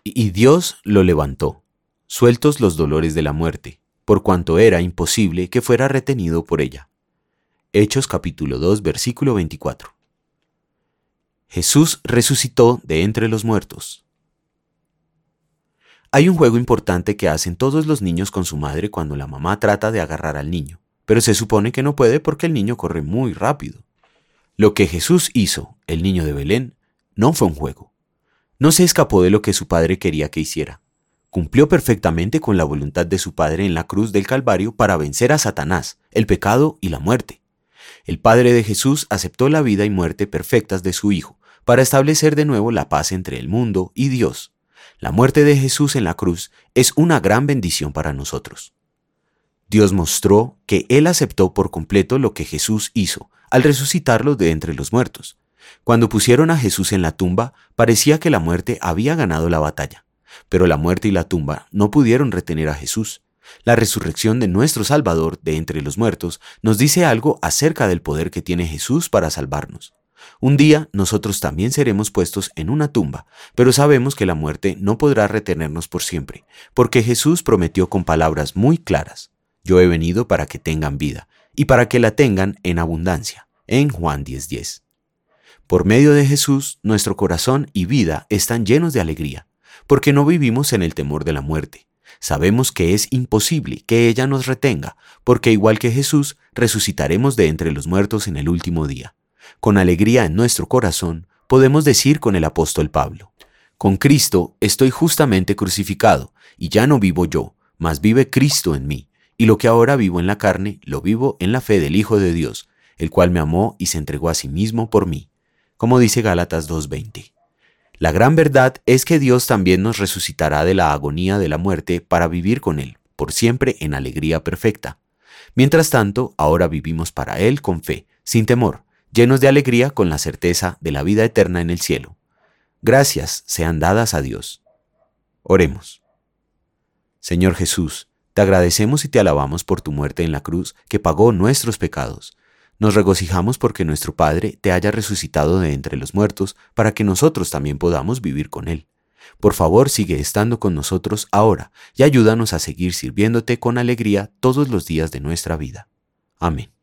Y Dios lo levantó, sueltos los dolores de la muerte, por cuanto era imposible que fuera retenido por ella. Hechos capítulo 2, versículo 24. Jesús resucitó de entre los muertos. Hay un juego importante que hacen todos los niños con su madre cuando la mamá trata de agarrar al niño, pero se supone que no puede porque el niño corre muy rápido. Lo que Jesús hizo, el niño de Belén, no fue un juego. No se escapó de lo que su padre quería que hiciera. Cumplió perfectamente con la voluntad de su padre en la cruz del Calvario para vencer a Satanás, el pecado y la muerte. El Padre de Jesús aceptó la vida y muerte perfectas de su Hijo para establecer de nuevo la paz entre el mundo y Dios. La muerte de Jesús en la cruz es una gran bendición para nosotros. Dios mostró que Él aceptó por completo lo que Jesús hizo al resucitarlo de entre los muertos. Cuando pusieron a Jesús en la tumba, parecía que la muerte había ganado la batalla, pero la muerte y la tumba no pudieron retener a Jesús. La resurrección de nuestro Salvador de entre los muertos nos dice algo acerca del poder que tiene Jesús para salvarnos. Un día nosotros también seremos puestos en una tumba, pero sabemos que la muerte no podrá retenernos por siempre, porque Jesús prometió con palabras muy claras: yo he venido para que tengan vida, y para que la tengan en abundancia, en Juan 10:10. Por medio de Jesús, nuestro corazón y vida están llenos de alegría, porque no vivimos en el temor de la muerte. Sabemos que es imposible que ella nos retenga, porque igual que Jesús, resucitaremos de entre los muertos en el último día. Con alegría en nuestro corazón, podemos decir con el apóstol Pablo: con Cristo estoy justamente crucificado, y ya no vivo yo, mas vive Cristo en mí, y lo que ahora vivo en la carne, lo vivo en la fe del Hijo de Dios, el cual me amó y se entregó a sí mismo por mí. Como dice Gálatas 2:20. La gran verdad es que Dios también nos resucitará de la agonía de la muerte para vivir con Él, por siempre en alegría perfecta. Mientras tanto, ahora vivimos para Él con fe, sin temor, llenos de alegría con la certeza de la vida eterna en el cielo. Gracias sean dadas a Dios. Oremos. Señor Jesús, te agradecemos y te alabamos por tu muerte en la cruz que pagó nuestros pecados. Nos regocijamos porque nuestro Padre te haya resucitado de entre los muertos para que nosotros también podamos vivir con Él. Por favor, sigue estando con nosotros ahora y ayúdanos a seguir sirviéndote con alegría todos los días de nuestra vida. Amén.